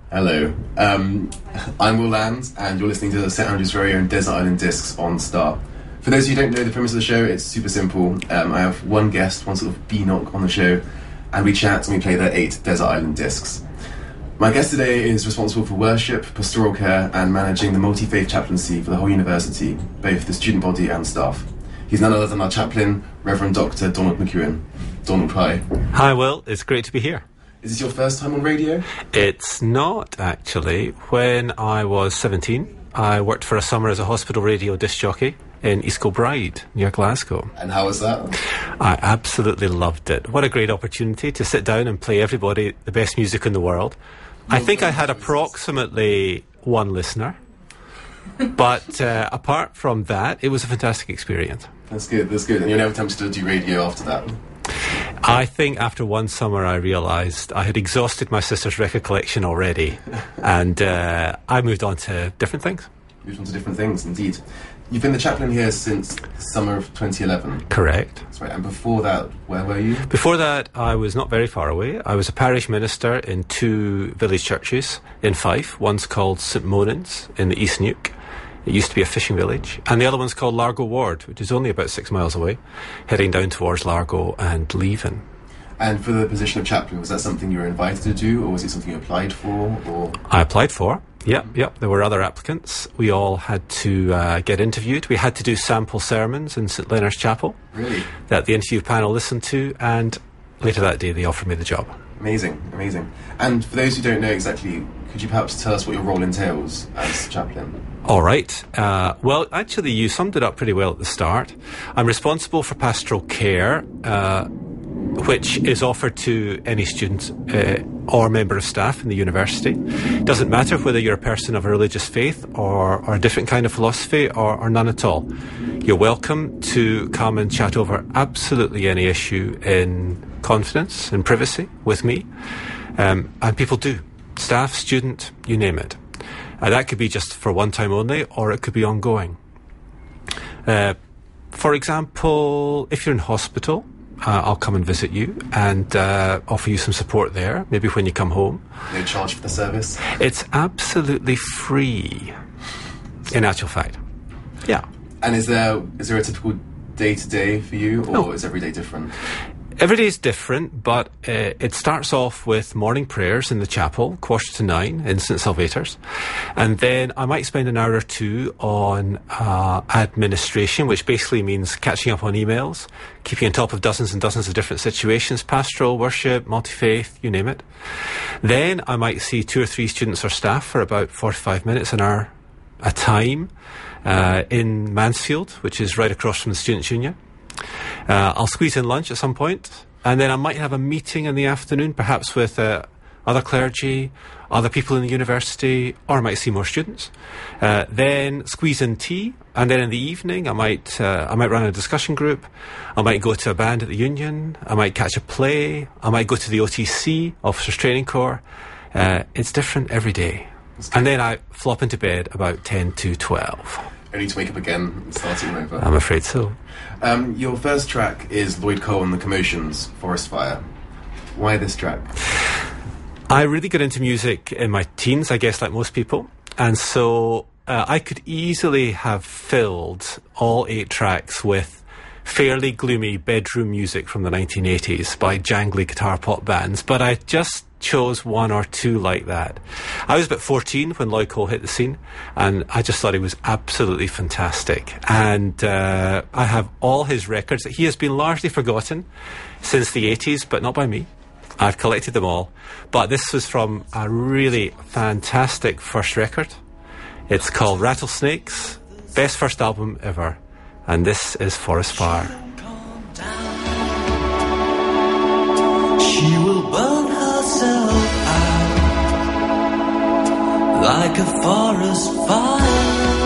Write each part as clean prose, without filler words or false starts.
Hello. I'm Will Land, and you're listening to the St Andrew's very own Desert Island Discs on Star. For those of you who don't know the premise of the show, it's super simple. I have one guest, one sort of B-knock on the show, and we chat and we play their 8 Desert Island Discs. My guest today is responsible for worship, pastoral care, and managing the multi-faith chaplaincy for the whole university, both the student body and staff. He's none other than our chaplain, Reverend Dr. Donald McEwen. Donald, hi. Hi, Will. It's great to be here. Is this your first time on radio? It's not, actually. When I was 17, I worked for a summer as a hospital radio disc jockey in East Kilbride, near Glasgow. And how was that? I absolutely loved it. What a great opportunity to sit down and play everybody the best music in the world. I think I had approximately one listener. But apart from that, it was a fantastic experience. That's good. And you're never tempted to do radio after that? I think after one summer I realised I had exhausted my sister's record collection already, and I moved on to different things. Moved on to different things, indeed. You've been the chaplain here since the summer of 2011. Correct. That's right. And before that, where were you? Before that, I was not very far away. I was a parish minister in 2 village churches in Fife. One's called St Monans in the East Neuk. It used to be a fishing village. And the other one's called Largo Ward, which is only about 6 miles away, heading down towards Largo and Leven. And for the position of chaplain, was that something you were invited to do, or was it something you applied for? Or I applied for. Yep. There were other applicants. We all had to get interviewed. We had to do sample sermons in St Leonard's Chapel. Really? That the interview panel listened to, and later that day they offered me the job. Amazing. And for those who don't know exactly, could you perhaps tell us what your role entails as chaplain? All right. Well, actually, you summed it up pretty well at the start. I'm responsible for pastoral care, which is offered to any student or member of staff in the university. It doesn't matter whether you're a person of a religious faith or a different kind of philosophy or none at all. You're welcome to come and chat over absolutely any issue in confidence and privacy with me. And people do. Staff, student, you name it. That could be just for one time only, or it could be ongoing. For example, if you're in hospital, I'll come and visit you and offer you some support there, maybe when you come home. No charge for the service? It's absolutely free, in actual fact. Yeah. And is there a typical day-to-day for you, or is every day different? Every day is different, but it starts off with morning prayers in the chapel, 8:45 in St Salvator's. And then I might spend an hour or two on administration, which basically means catching up on emails, keeping on top of dozens and dozens of different situations, pastoral, worship, multi-faith, you name it. Then I might see 2 or 3 students or staff for about 45 minutes, an hour a time, in Mansfield, which is right across from the Students' Union. I'll squeeze in lunch at some point, and then I might have a meeting in the afternoon, perhaps with other clergy, other people in the university, or I might see more students. Then squeeze in tea, and then in the evening I might run a discussion group. I might go to a band at the Union. I might catch a play. I might go to the OTC, Officers Training Corps. It's different every day. And then I flop into bed about 10 to 12. Only to wake up again and start it over. I'm afraid so. Your first track is Lloyd Cole and the Commotions, Forest Fire. Why this track? I really got into music in my teens, I guess, like most people. And so I could easily have filled all 8 tracks with fairly gloomy bedroom music from the 1980s by jangly guitar pop bands. But I just chose 1 or 2 like that. I was about 14 when Lloyd Cole hit the scene, and I just thought he was absolutely fantastic. And I have all his records. He has been largely forgotten since the 80s, but not by me. I've collected them all. But this was from a really fantastic first record. It's called Rattlesnakes, best first album ever, and this is Forest Fire. She will burn herself out like a forest fire.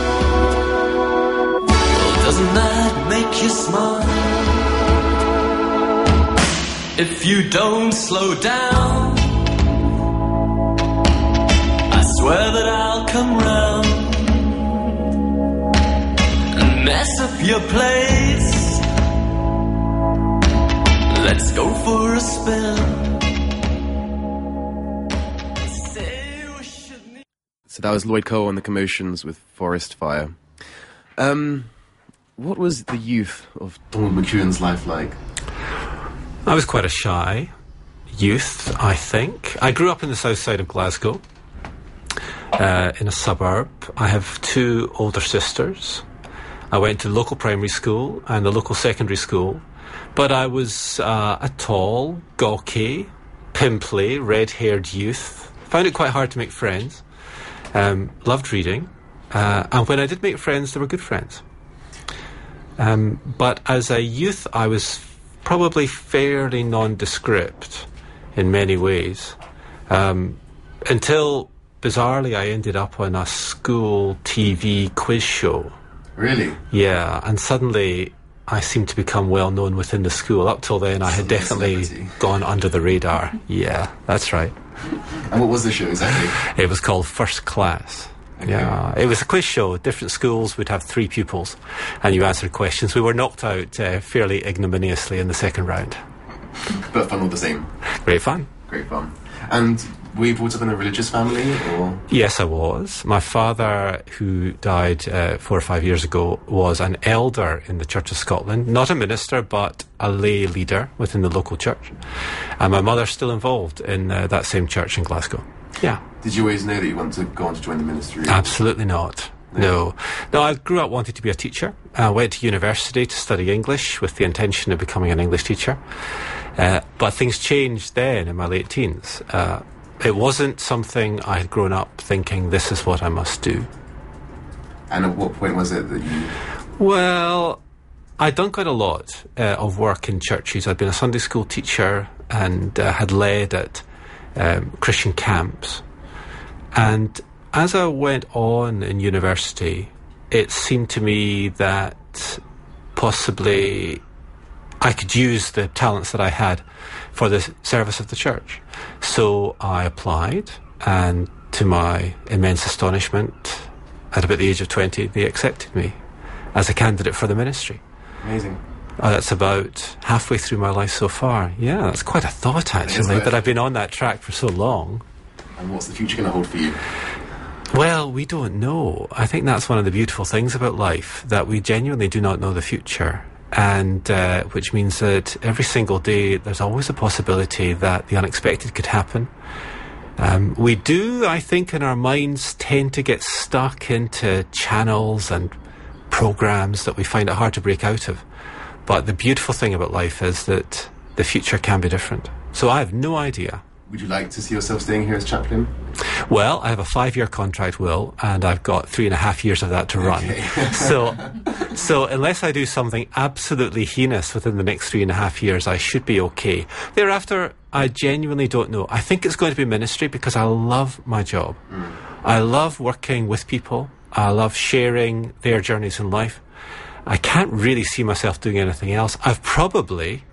Well, doesn't that make you smile? If you don't slow down, I swear that I'll come round and mess up your place. Let's go for a spin. Say So that was Lloyd Cole and the Commotions with Forest Fire. What was the youth of Donald McEwan's life like? I was quite a shy youth, I think. I grew up in the south side of Glasgow, in a suburb. I have 2 older sisters. I went to the local primary school and the local secondary school, but I was a tall, gawky, pimply, red-haired youth. Found it quite hard to make friends. Loved reading, and when I did make friends, they were good friends. But as a youth, I was probably fairly nondescript in many ways, until, bizarrely, I ended up on a school TV quiz show. Really? Yeah, and suddenly I seemed to become well known within the school. Up till then, I had definitely gone under the radar. Yeah, that's right. And what was the show exactly? It was called First Class. Okay. Yeah, it was a quiz show. Different schools would have 3 pupils, and you answered questions. We were knocked out fairly ignominiously in the second round. But fun all the same. Great fun. Great fun. And were you brought up in a religious family, or? Yes, I was. My father, who died 4 or 5 years ago, was an elder in the Church of Scotland. Not a minister, but a lay leader within the local church. And my mother's still involved in that same church in Glasgow. Yeah. Did you always know that you wanted to go on to join the ministry? Absolutely not. No, I grew up wanting to be a teacher. I went to university to study English with the intention of becoming an English teacher. But things changed then in my late teens. It wasn't something I had grown up thinking, this is what I must do. And at what point was it that you... Well, I'd done quite a lot of work in churches. I'd been a Sunday school teacher and had led at Christian camps. And as I went on in university, it seemed to me that possibly I could use the talents that I had for the service of the church. So I applied, and to my immense astonishment, at about the age of 20, they accepted me as a candidate for the ministry. Amazing. That's about halfway through my life so far. Yeah, that's quite a thought, actually, that I've been on that track for so long. And what's the future going to hold for you? Well, we don't know. I think that's one of the beautiful things about life, that we genuinely do not know the future. And which means that every single day there's always a possibility that the unexpected could happen. We do, I think, in our minds tend to get stuck into channels and programs that we find it hard to break out of. But the beautiful thing about life is that the future can be different. So I have no idea. Would you like to see yourself staying here as chaplain? Well, I have a 5-year contract, Will, and I've got 3.5 years of that to run. Okay. So unless I do something absolutely heinous within the next 3.5 years, I should be okay. Thereafter, I genuinely don't know. I think it's going to be ministry because I love my job. I love working with people. I love sharing their journeys in life. I can't really see myself doing anything else. I've probably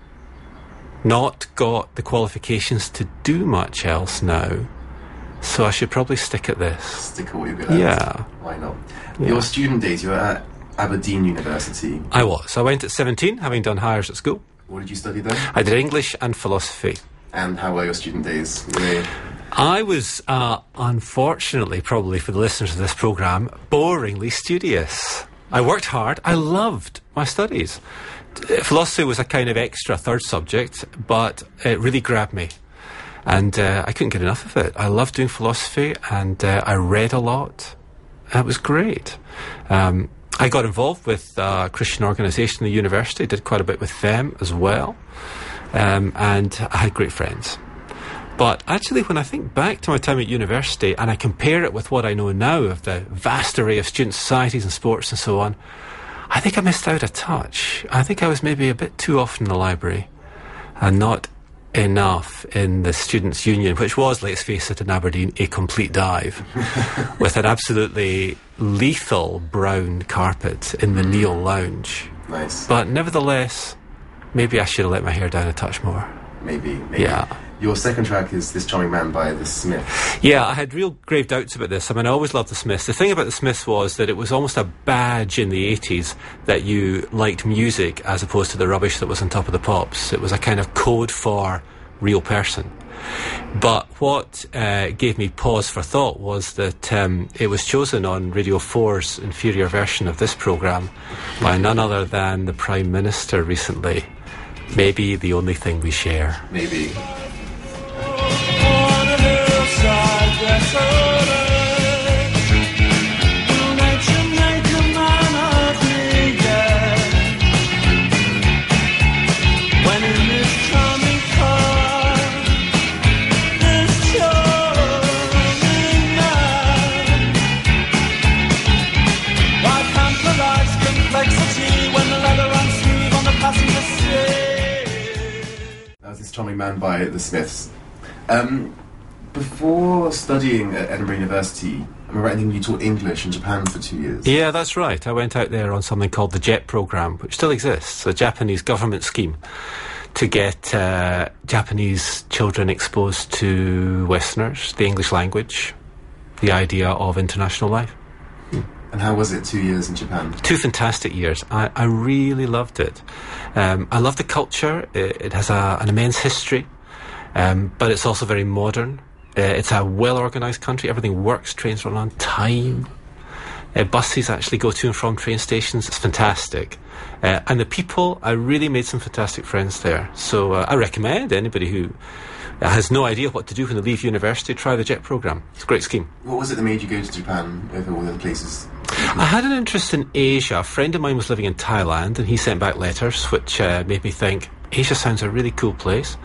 not got the qualifications to do much else now, so I should probably stick at this. Stick at what you're good at. Yeah. Why not? Yeah. Your student days, you were at Aberdeen University. I was. I went at 17, having done hires at school. What did you study there? I did English and philosophy. And how were your student days? Were they... I was, unfortunately, probably for the listeners of this programme, boringly studious. I worked hard. I loved my studies. Philosophy was a kind of extra third subject, but it really grabbed me. And I couldn't get enough of it. I loved doing philosophy, and I read a lot. It was great. I got involved with a Christian organisation at the university, did quite a bit with them as well. And I had great friends. But actually, when I think back to my time at university and I compare it with what I know now of the vast array of student societies and sports and so on, I think I missed out a touch. I think I was maybe a bit too often in the library and not enough in the Students' Union, which was, let's face it, in Aberdeen, a complete dive with an absolutely lethal brown carpet in the Neil Lounge. Nice. But nevertheless, maybe I should have let my hair down a touch more. Maybe. Yeah. Your second track is This Charming Man by The Smiths. Yeah, I had real grave doubts about this. I mean, I always loved The Smiths. The thing about The Smiths was that it was almost a badge in the 80s that you liked music as opposed to the rubbish that was on Top of the Pops. It was a kind of code for real person. But what gave me pause for thought was that it was chosen on Radio 4's inferior version of this programme by none other than the Prime Minister recently. Maybe the only thing we share. Maybe. This Charming Man by the Smiths. Before studying at Edinburgh University, am I right in thinking you taught English in Japan for 2 years? Yeah, that's right. I went out there on something called the JET programme, which still exists, a Japanese government scheme to get Japanese children exposed to Westerners, the English language, the idea of international life. And how was it, 2 years in Japan? 2 fantastic years. I really loved it. I love the culture. It has an immense history, but it's also very modern. It's a well-organised country. Everything works. Trains run on time. Buses actually go to and from train stations. It's fantastic. And the people, I really made some fantastic friends there. So I recommend anybody who has no idea what to do when they leave university, try the JET programme. It's a great scheme. What was it that made you go to Japan over all the other places? I had an interest in Asia. A friend of mine was living in Thailand and he sent back letters which made me think Asia sounds a really cool place.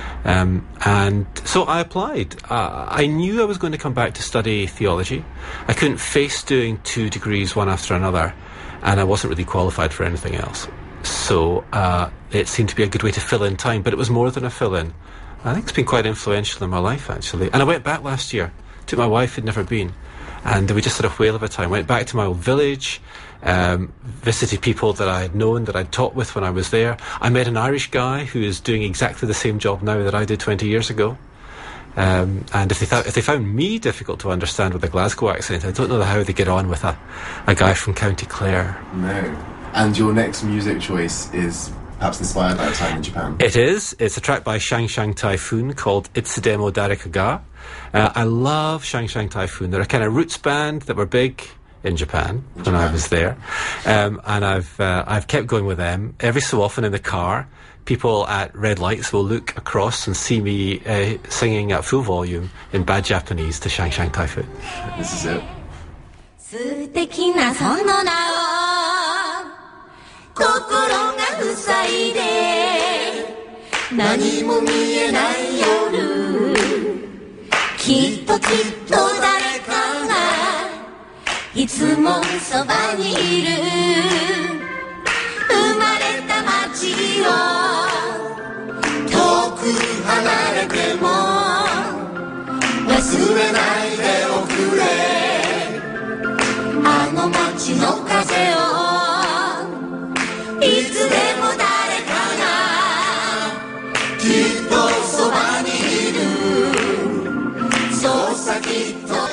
And so I applied. I knew I was going to come back to study theology. I couldn't face doing 2 degrees one after another, and I wasn't really qualified for anything else. So it seemed to be a good way to fill in time, but it was more than a fill-in. I think it's been quite influential in my life, actually. And I went back last year. Took my wife, who'd never been. And we just had a whale of a time. Went back to my old village, visited people that I had known, that I'd taught with when I was there. I met an Irish guy who is doing exactly the same job now that I did 20 years ago. And if they found me difficult to understand with a Glasgow accent, I don't know how they get on with a guy from County Clare. No. And your next music choice is perhaps inspired by a time in Japan? It is. It's a track by Shang Shang Typhoon called Itsudemo Dareka ga. I love Shang Shang Typhoon. They're a kind of roots band that were big in Japan when I was there. And I've kept going with them. Every so often in the car, people at red lights will look across and see me singing at full volume in bad Japanese to Shang Shang Typhoon. This is it. 素敵なその名を心が塞いで何も見えない夜きっと誰かがいつもそばにいる生まれた街を遠く離れても忘れないでおくれあの街の風をいつでも誰かがきっとそばにいるそうさきっと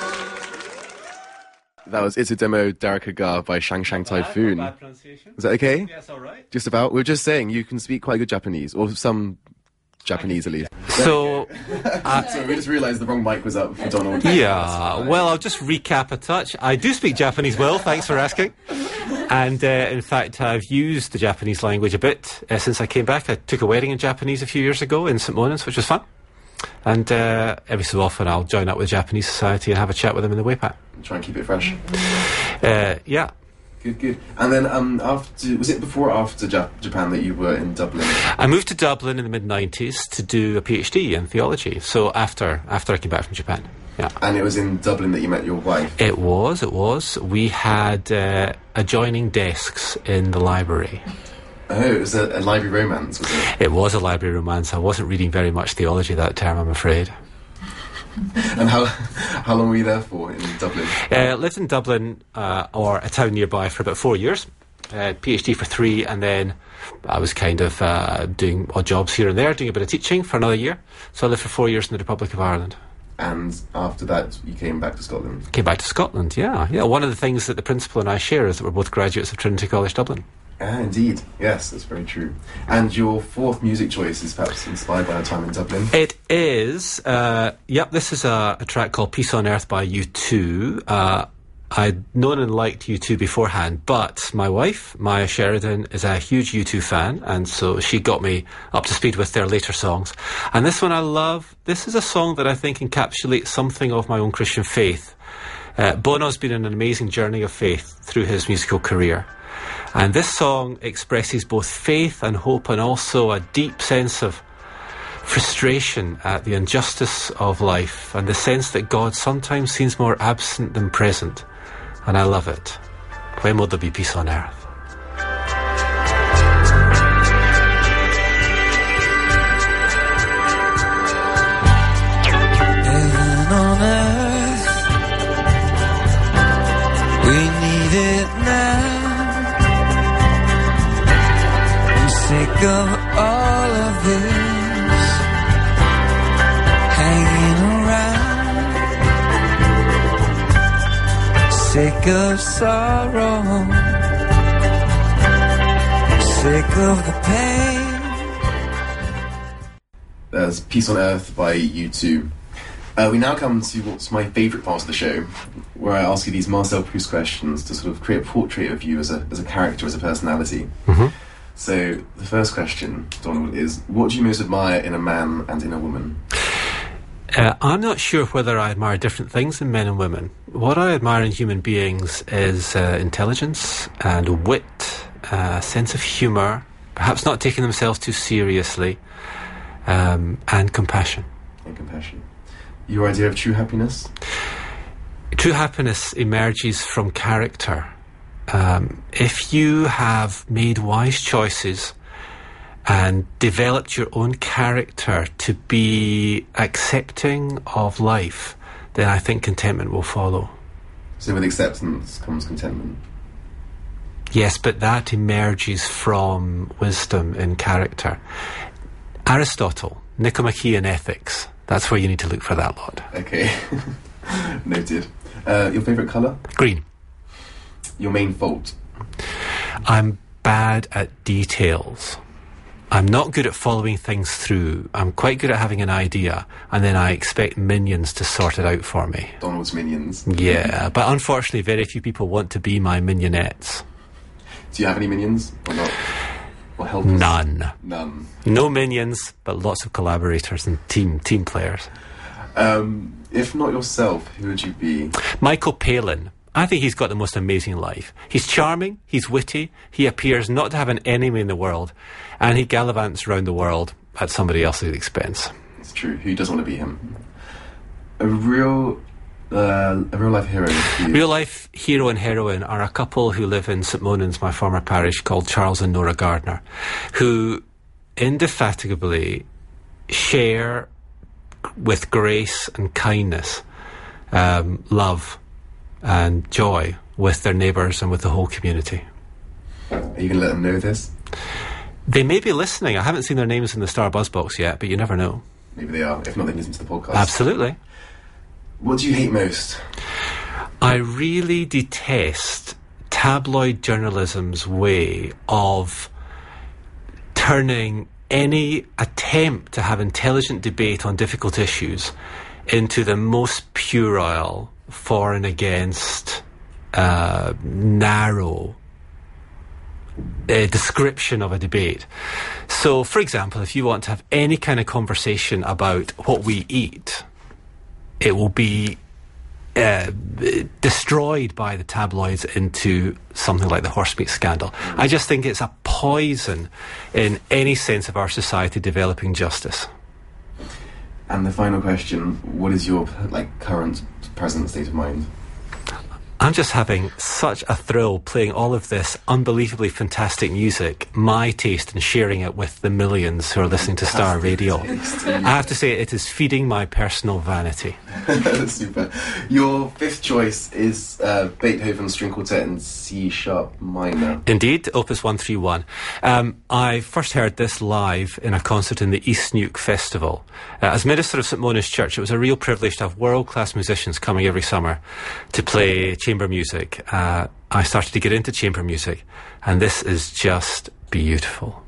That was Itsudemo Dareka ga by Shang Shang Typhoon. Bad pronunciation. Is that okay? Yes, all right. Just about. We were just saying you can speak quite good Japanese, or some Japanese at least. So, So we just realised the wrong mic was up for Donald. yeah, well, I'll just recap a touch. I do speak Japanese well, thanks for asking. And in fact, I've used the Japanese language a bit since I came back. I took a wedding in Japanese a few years ago in St. Monans, which was fun. And every so often I'll join up with Japanese Society and have a chat with them in the Waypack. Try and keep it fresh. Yeah. Good. And then after, was it before or after Japan that you were in Dublin? I moved to Dublin in the mid-90s to do a PhD in theology. So after I came back from Japan. Yeah. And it was in Dublin that you met your wife? It was. We had adjoining desks in the library. Oh, it was a library romance, was it? It was a library romance. I wasn't reading very much theology that term, I'm afraid. And how long were you there for in Dublin? Lived in Dublin, or a town nearby, for about 4 years. PhD for 3, and then I was kind of doing odd jobs here and there, doing a bit of teaching for another year. So I lived for 4 years in the Republic of Ireland. And after that, you came back to Scotland? Came back to Scotland, yeah. One of the things that the principal and I share is that we're both graduates of Trinity College Dublin. Indeed. Yes, that's very true. And your fourth music choice is perhaps inspired by our time in Dublin? It is. This is a track called Peace on Earth by U2. I'd known and liked U2 beforehand, but my wife, Maya Sheridan, is a huge U2 fan, and so she got me up to speed with their later songs. And this one I love. This is a song that I think encapsulates something of my own Christian faith. Bono's been on an amazing journey of faith through his musical career. And this song expresses both faith and hope, and also a deep sense of frustration at the injustice of life, and the sense that God sometimes seems more absent than present. And I love it. When will there be peace on earth? Heaven on earth, we need it now. I'm sick of all of this hanging around. Sick of sorrow, sick of the pain. There's Peace on Earth by U2. We now come to what's my favourite part of the show, where I ask you these Marcel Proust questions to sort of create a portrait of you as a character, as a personality. Mm-hmm. So the first question, Donald, is what do you most admire in a man and in a woman? I'm not sure whether I admire different things in men and women. What I admire in human beings is intelligence and wit, a sense of humour, perhaps not taking themselves too seriously, and compassion. And compassion. Your idea of true happiness? True happiness emerges from character. If you have made wise choices and developed your own character to be accepting of life, then I think contentment will follow. So with acceptance comes contentment? Yes, but that emerges from wisdom in character. Aristotle, Nicomachean Ethics, that's where you need to look for that lot. Okay, noted. Your favourite colour? Green. Your main fault? I'm bad at details. I'm not good at following things through. I'm quite good at having an idea, and then I expect minions to sort it out for me. Donald's minions. Yeah, but unfortunately very few people want to be my minionettes. Do you have any minions or not? Or helpers? None. None. No minions, but lots of collaborators and team players. If not yourself, who would you be? Michael Palin. I think he's got the most amazing life. He's charming, he's witty, he appears not to have an enemy in the world, and he gallivants around the world at somebody else's expense. It's true. Who doesn't want to be him? A real life hero. Real life hero and heroine are a couple who live in St Monans, my former parish, called Charles and Nora Gardner, who indefatigably share with grace and kindness, love and joy with their neighbours and with the whole community. Are you going to let them know this? They may be listening. I haven't seen their names in the Star Buzz box yet, but you never know. Maybe they are. If not, they listen to the podcast. Absolutely. What do you hate most? I really detest tabloid journalism's way of turning any attempt to have intelligent debate on difficult issues into the most puerile, for and against, narrow description of a debate. So, for example, if you want to have any kind of conversation about what we eat, it will be destroyed by the tabloids into something like the horse meat scandal. I just think it's a poison in any sense of our society developing justice. And the final question, what is your current present state of mind? I'm just having such a thrill playing all of this unbelievably fantastic music, my taste, and sharing it with the millions who are listening to Star Radio. I have to say, it is feeding my personal vanity. Super. Your fifth choice is Beethoven's String Quartet in C sharp minor. Indeed, Opus 131. I first heard this live in a concert in the East Neuk Festival. As minister of St Monia's Church, it was a real privilege to have world-class musicians coming every summer to play chamber music. I started to get into chamber music, and this is just beautiful.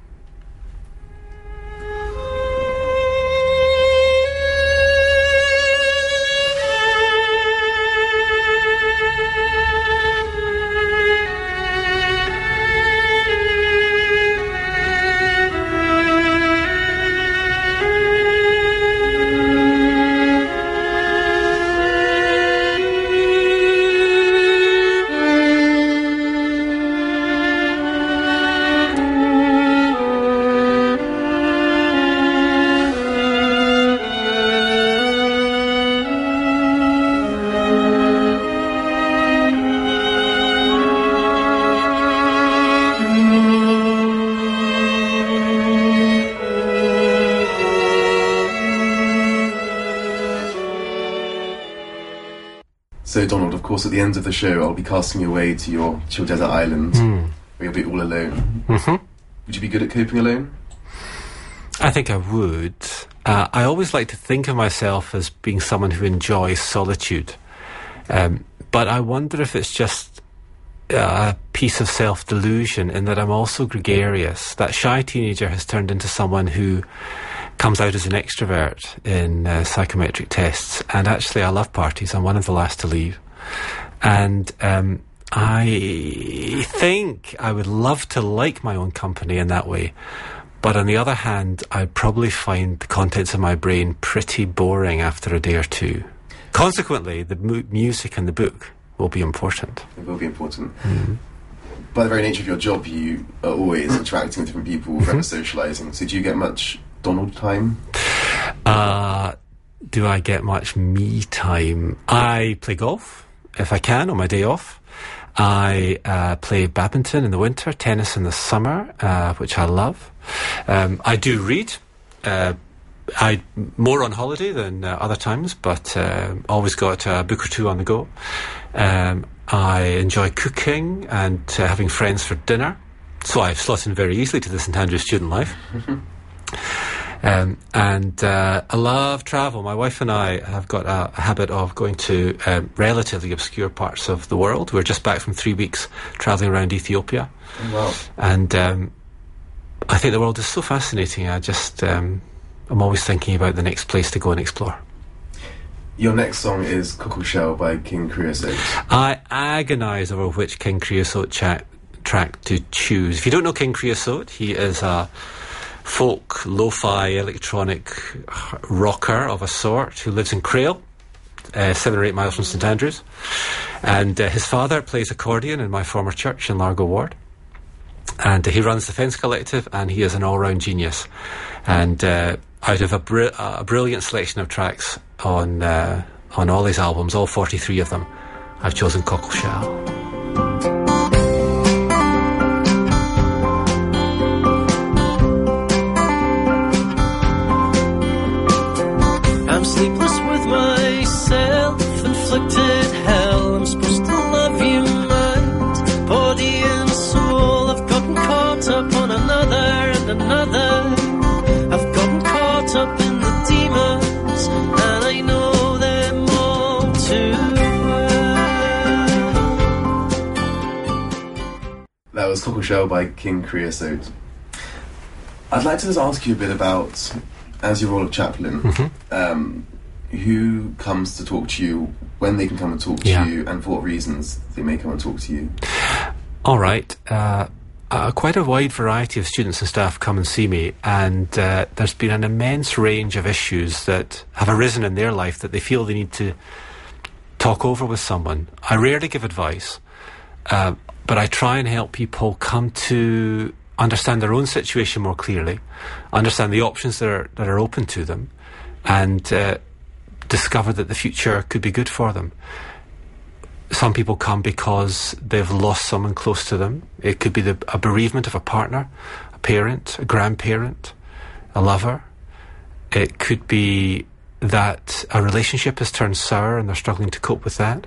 So, Donald, of course, at the end of the show, I'll be casting you away to your desert island, where you'll be all alone. Mm-hmm. Would you be good at coping alone? I think I would. I always like to think of myself as being someone who enjoys solitude. But I wonder if it's just a piece of self-delusion in that I'm also gregarious. That shy teenager has turned into someone who comes out as an extrovert in psychometric tests, and actually I love parties. I'm one of the last to leave, and I think I would love to like my own company in that way, but on the other hand I'd probably find the contents of my brain pretty boring after a day or two. Consequently, the music and the book will be important. It will be important. By the very nature of your job, you are always interacting with different people, forever socialising, so do you get much Donald time? Do I get much me time? I play golf if I can on my day off. I play badminton in the winter, tennis in the summer, which I love. I do read. I more on holiday than other times, but always got a book or two on the go. I enjoy cooking and having friends for dinner, so I've slotted in very easily to the St Andrews student life. I love travel. My wife and I have got a habit of going to relatively obscure parts of the world. We're just back from 3 weeks travelling around Ethiopia. Oh, wow. And I think the world is so fascinating. I'm always thinking about the next place to go and explore. Your next song is Cockle Shell by King Creosote. I agonise over which King Creosote track to choose. If you don't know King Creosote, he is a folk, lo-fi, electronic rocker of a sort who lives in Crail, 7 or 8 miles from St Andrews. And his father plays accordion in my former church in Largo Ward. And he runs the Fence Collective, and he is an all-round genius. And out of a brilliant selection of tracks on all his albums, all 43 of them, I've chosen Cockle Shell. I'm sleepless with my self-inflicted hell. I'm supposed to love you, mind, body and soul. I've gotten caught up on another and another. I've gotten caught up in the demons, and I know them all too well. That was Cockle Shell by King Creosote. I'd like to just ask you a bit about, as your role of chaplain, who comes to talk to you, when they can come and talk to you, and for what reasons they may come and talk to you. All right. Quite a wide variety of students and staff come and see me, and there's been an immense range of issues that have arisen in their life that they feel they need to talk over with someone. I rarely give advice, but I try and help people come to understand their own situation more clearly, understand the options that are open to them, and discover that the future could be good for them. Some people come because they've lost someone close to them. It could be a bereavement of a partner, a parent, a grandparent, a lover. It could be that a relationship has turned sour and they're struggling to cope with that.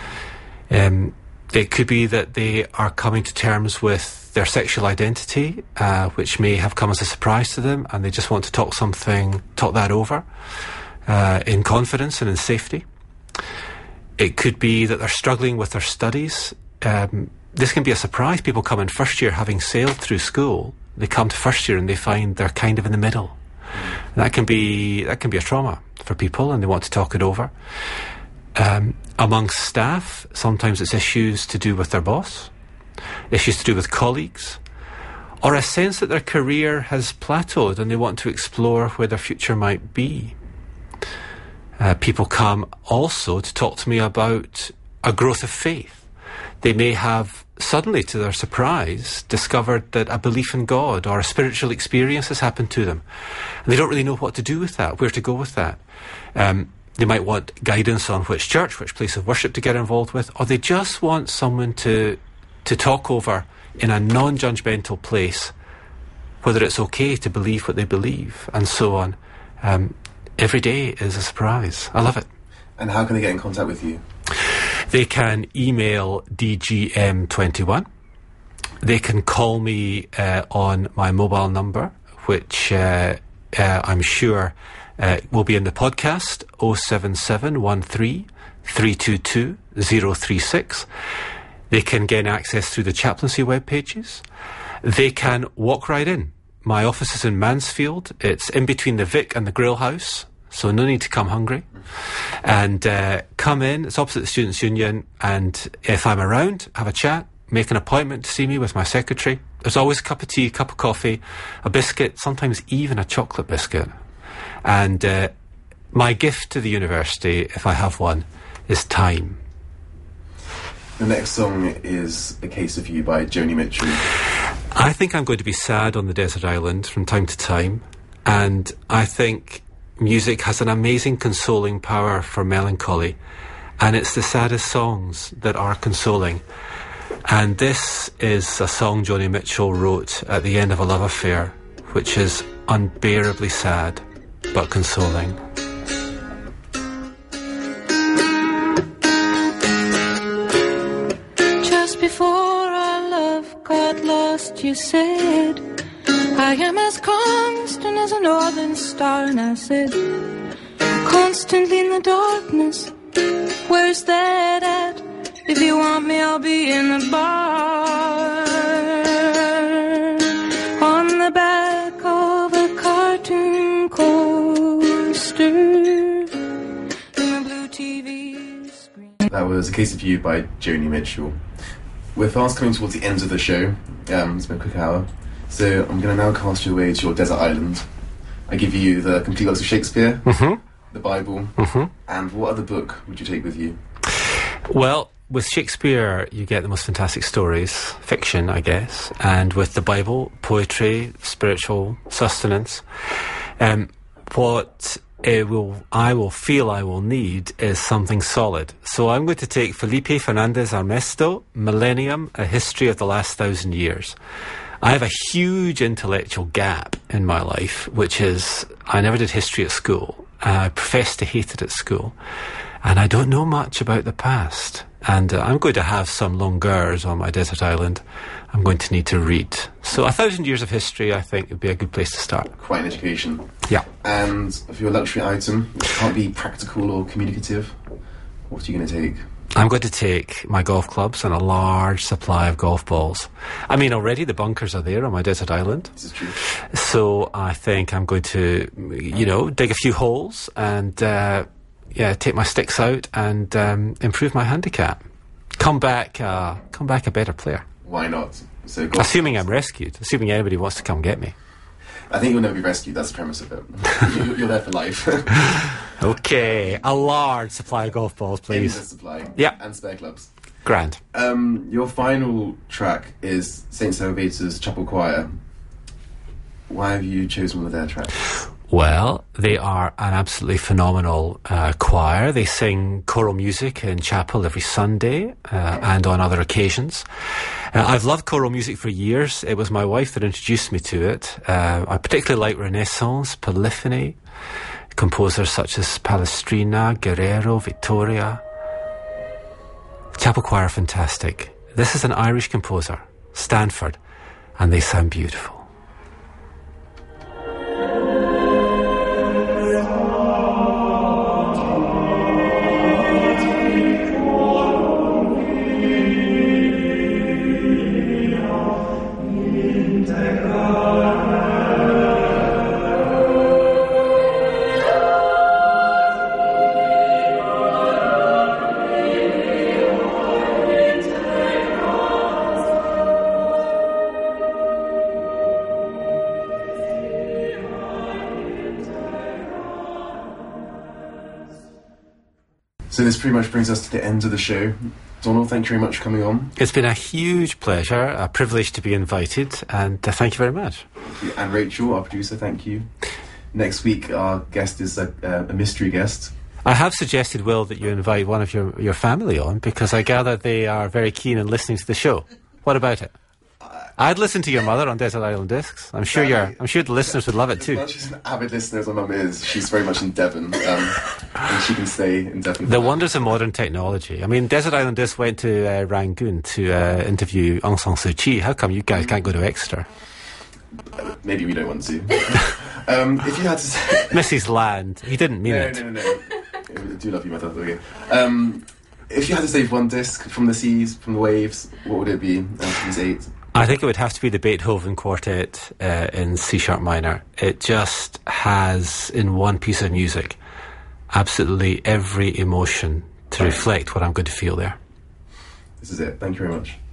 It could be that they are coming to terms with their sexual identity, which may have come as a surprise to them, and they just want to talk that over in confidence and in safety. It could be that they're struggling with their studies. This can be a surprise. People come in first year having sailed through school. They come to first year and they find they're kind of in the middle. That can be a trauma for people, and they want to talk it over. Amongst staff, sometimes it's issues to do with their boss, issues to do with colleagues, or a sense that their career has plateaued and they want to explore where their future might be. People come also to talk to me about a growth of faith. They may have suddenly, to their surprise, discovered that a belief in God or a spiritual experience has happened to them. And they don't really know what to do with that, where to go with that. They might want guidance on which church, which place of worship to get involved with, or they just want someone to talk over in a non-judgmental place whether it's okay to believe what they believe, and so on. Every day is a surprise. I love it. And how can they get in contact with you? They can email DGM21. They can call me on my mobile number, which I'm sure will be in the podcast, 07713 322 036. They can gain access through the chaplaincy web pages. They can walk right in. My office is in Mansfield. It's in between the Vic and the Grill House, so no need to come hungry. And come in. It's opposite the Students' Union, and if I'm around, have a chat, make an appointment to see me with my secretary. There's always a cup of tea, a cup of coffee, a biscuit, sometimes even a chocolate biscuit. And my gift to the university, if I have one, is time. The next song is A Case of You by Joni Mitchell. I think I'm going to be sad on the desert island from time to time, and I think music has an amazing consoling power for melancholy, and it's the saddest songs that are consoling. And this is a song Joni Mitchell wrote at the end of a love affair, which is unbearably sad but consoling. Just before our love got lost, you said, I am as constant as a northern star. And I said, constantly in the darkness, where's that at? If you want me, I'll be in the bar, on the back of a cartoon coaster, in the blue TV screen. That was A Case of You by Joni Mitchell. We're fast coming towards the end of the show. It's been a quick hour. So I'm going to now cast you away to your desert island. I give you the complete works of Shakespeare, the Bible, and what other book would you take with you? Well, with Shakespeare, you get the most fantastic stories, fiction, I guess, and with the Bible, poetry, spiritual sustenance. What I will need is something solid. So I'm going to take Felipe Fernandez Armesto, Millennium, A History of the Last 1,000 Years. I have a huge intellectual gap in my life, which is I never did history at school. I professed to hate it at school. And I don't know much about the past. And I'm going to have some longueurs on my desert island. I'm going to need to read. So 1,000 years of history, I think, would be a good place to start. Quite an education. Yeah. And for your luxury item, which can't be practical or communicative, what are you going to take? I'm going to take my golf clubs and a large supply of golf balls. I mean, already the bunkers are there on my desert island. This is true. So I think I'm going to, dig a few holes and... take my sticks out and improve my handicap. Come back a better player. Why not? So, assuming I'm rescued. Assuming anybody wants to come get me. I think you'll never be rescued. That's the premise of it. You're there for life. Okay, a large supply of golf balls, please. Endless supply. Yeah. And spare clubs. Grand. Your final track is St. Salvator's Chapel Choir. Why have you chosen one of their tracks? Well, they are an absolutely phenomenal choir. They sing choral music in chapel every Sunday and on other occasions. I've loved choral music for years. It was my wife that introduced me to it. I particularly like Renaissance, polyphony, composers such as Palestrina, Guerrero, Vittoria. Chapel choir are fantastic. This is an Irish composer, Stanford, and they sound beautiful. So this pretty much brings us to the end of the show. Donald, thank you very much for coming on. It's been a huge pleasure, a privilege to be invited, and thank you very much. And Rachel, our producer, thank you. Next week, our guest is a mystery guest. I have suggested, Will, that you invite one of your family on, because I gather they are very keen in listening to the show. What about it? I'd listen to your mother on Desert Island Discs. I'm sure the listeners would love it too. Well, she's an avid listener, as my mum is. She's very much in Devon, and she can stay in Devon. The wonders of modern technology. I mean, Desert Island Discs went to Rangoon to interview Aung San Suu Kyi. How come you guys can't go to Exeter? Maybe we don't want to. If you had to say... Mrs. Land. He didn't mean it. No. I do love you, mother. Okay. If you had to save one disc from the seas, from the waves, what would it be out of these 8? I think it would have to be the Beethoven Quartet in C-sharp minor. It just has, in one piece of music, absolutely every emotion to reflect what I'm going to feel there. This is it. Thank you very much.